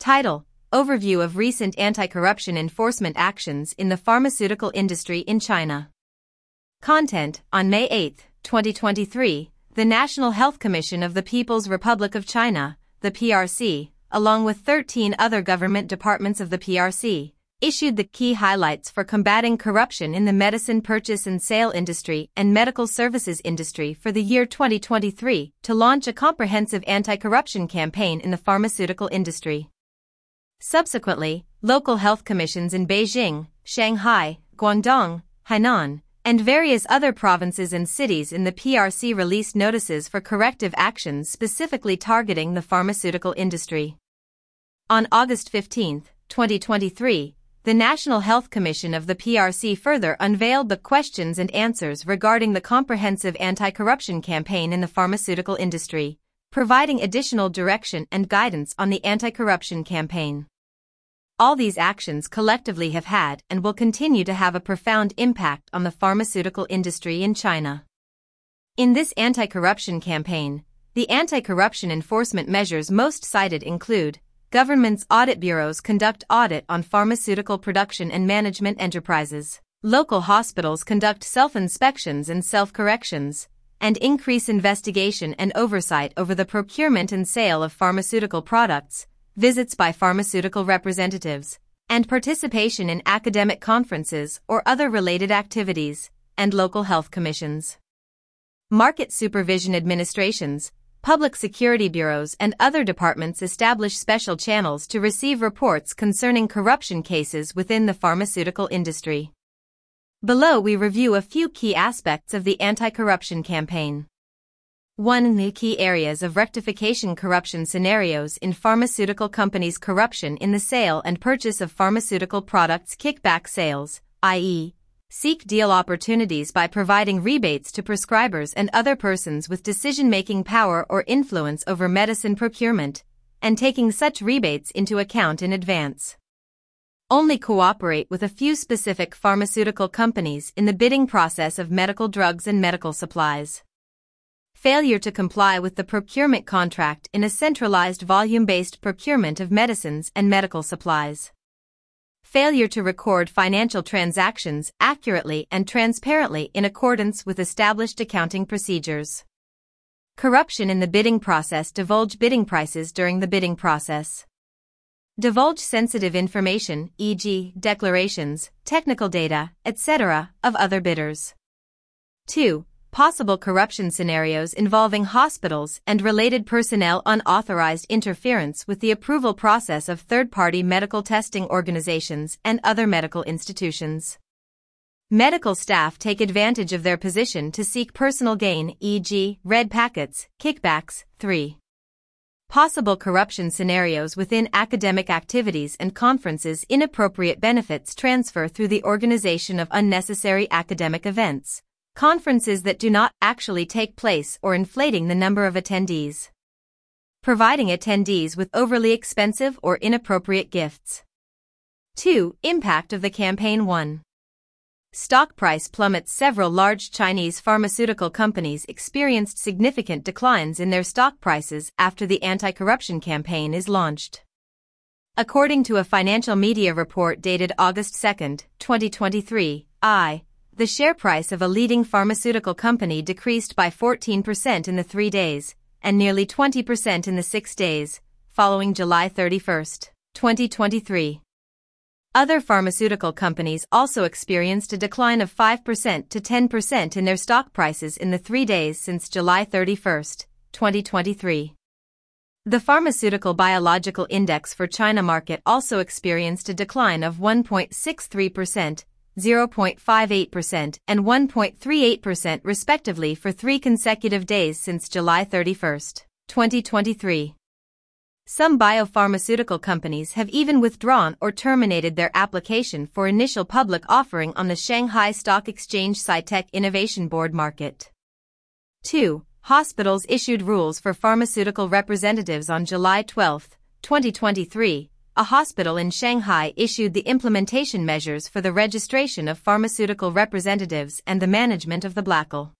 Title: Overview of recent anti-corruption enforcement actions in the pharmaceutical industry in China. Content: On May 8, 2023, the National Health Commission of the People's Republic of China, the PRC, along with 13 other government departments of the PRC, issued the key highlights for combating corruption in the medicine purchase and sale industry and medical services industry for the year 2023 to launch a comprehensive anti-corruption campaign in the pharmaceutical industry. Subsequently, local health commissions in Beijing, Shanghai, Guangdong, Hainan, and various other provinces and cities in the PRC released notices for corrective actions specifically targeting the pharmaceutical industry. On August 15, 2023, the National Health Commission of the PRC further unveiled the questions and answers regarding the comprehensive anti-corruption campaign in the pharmaceutical industry, providing additional direction and guidance on the anti-corruption campaign. All these actions collectively have had and will continue to have a profound impact on the pharmaceutical industry in China. In this anti-corruption campaign, the anti-corruption enforcement measures most cited include: government's audit bureaus conduct audit on pharmaceutical production and management enterprises, local hospitals conduct self-inspections and self-corrections, and increase investigation and oversight over the procurement and sale of pharmaceutical products, visits by pharmaceutical representatives, and participation in academic conferences or other related activities, and local health commissions. Market supervision administrations, public security bureaus and other departments establish special channels to receive reports concerning corruption cases within the pharmaceutical industry. Below we review a few key aspects of the anti-corruption campaign. 1. The key areas of rectification: corruption scenarios in pharmaceutical companies, corruption in the sale and purchase of pharmaceutical products, kickback sales, i.e., seek deal opportunities by providing rebates to prescribers and other persons with decision-making power or influence over medicine procurement, and taking such rebates into account in advance. Only cooperate with a few specific pharmaceutical companies in the bidding process of medical drugs and medical supplies. Failure to comply with the procurement contract in a centralized volume-based procurement of medicines and medical supplies. Failure to record financial transactions accurately and transparently in accordance with established accounting procedures. Corruption in the bidding process: divulge bidding prices during the bidding process. Divulge sensitive information, e.g., declarations, technical data, etc., of other bidders. 2. Possible corruption scenarios involving hospitals and related personnel: unauthorized interference with the approval process of third-party medical testing organizations and other medical institutions. Medical staff take advantage of their position to seek personal gain, e.g., red packets, kickbacks. 3. Possible corruption scenarios within academic activities and conferences: inappropriate benefits transfer through the organization of unnecessary academic events, conferences that do not actually take place, or inflating the number of attendees. Providing attendees with overly expensive or inappropriate gifts. 2. Impact of the campaign. 1. Stock price plummets: several large Chinese pharmaceutical companies experienced significant declines in their stock prices after the anti-corruption campaign is launched. According to a financial media report dated August 2, 2023, the share price of a leading pharmaceutical company decreased by 14% in the 3 days, and nearly 20% in the 6 days, following July 31, 2023. Other pharmaceutical companies also experienced a decline of 5% to 10% in their stock prices in the 3 days since July 31, 2023. The Pharmaceutical Biological Index for China market also experienced a decline of 1.63%, 0.58% and 1.38% respectively for 3 consecutive days since July 31, 2023. Some biopharmaceutical companies have even withdrawn or terminated their application for initial public offering on the Shanghai Stock Exchange Sci-Tech Innovation Board market. 2. Hospitals issued rules for pharmaceutical representatives. On July 12, 2023, a hospital in Shanghai issued the implementation measures for the registration of pharmaceutical representatives and the management of the BLACL.